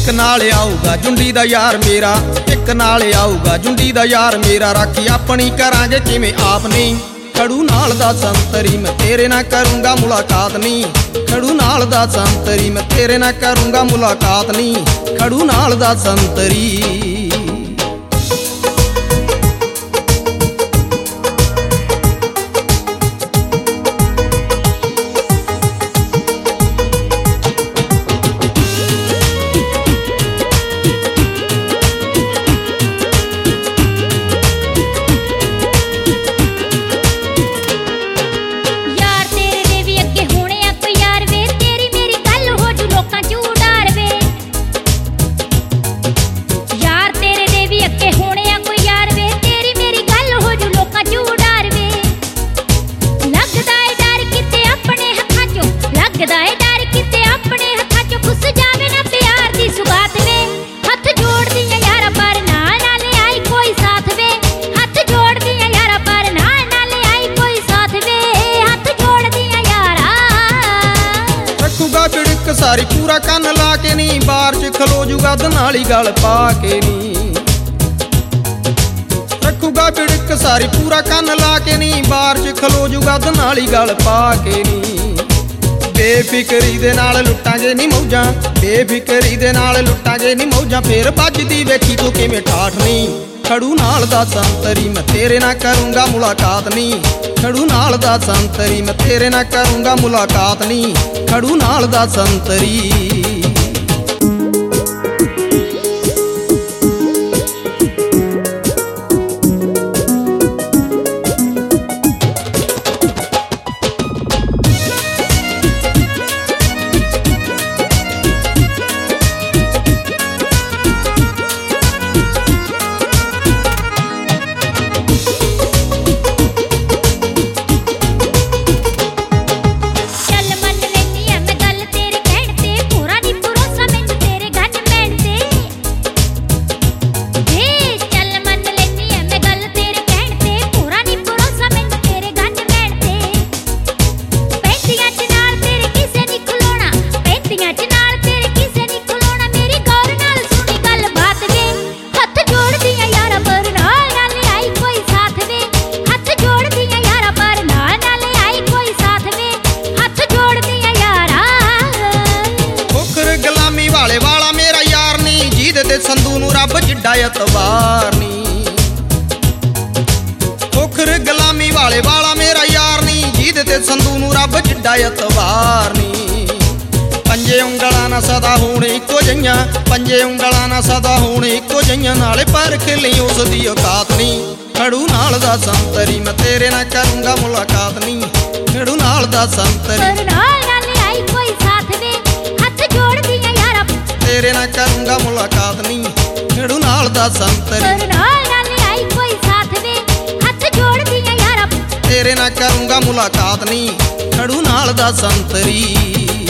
एक नाल आऊगा जुंडी दा यार मेरा, एक नाल आऊगा जुंडी दा यार मेरा। राखी अपनी करांगे किवें आप नहीं, खड़ू नाल दा संतरी मैं तेरे ना करूंगा मुलाकात नहीं, खड़ू नाल दा संतरी मैं तेरे ना करूंगा मुलाकात नहीं, खड़ू नाल दा संतरी। सारी पूरा कन ला के नी, बार च खलो जूगा दनाली गल पा के नी, रखूगा बिड़क सारी पूरा कन ला के नी, बार च खलो जूगा दनाली गल पा के नी। बेफिकरी दे नाल लुटांगे नी मौजां, बेफिकरी दे नाल लुटांगे नी मौजां, फिर बजदी वेखी तू किवें ठाठ नी, खड़ू नाल दा संतरी मैं तेरे ना करूंगा मुलाकात नहीं, खड़ू नाल दा संतरी मैं तेरे ना करूंगा मुलाकात नहीं, खड़ू नाल दा संतरी। संधू नू रब जिड्डा एतबार नी, ओखर गुलामी वाले वाला मेरा यार नी, जीद ते संधू नू रब जिड्डा एतबार नी। पंजे उंगलां ना सदा होण इक्को जिहियां, पंजे उंगलां ना सदा होण इक्को जिहियां, नाले परख लई उस दी औकात नी, खड़ू नाल दा संतरी मैं तेरे ना करूंगा मुलाकात नी, खड़ू नाल दा संतरी तेरे ना करूंगा मुलाकात नहीं, खड़ू नाल दा संतरी तेरे ना करूंगा मुलाकात नहीं, खड़ू नाल दा संतरी।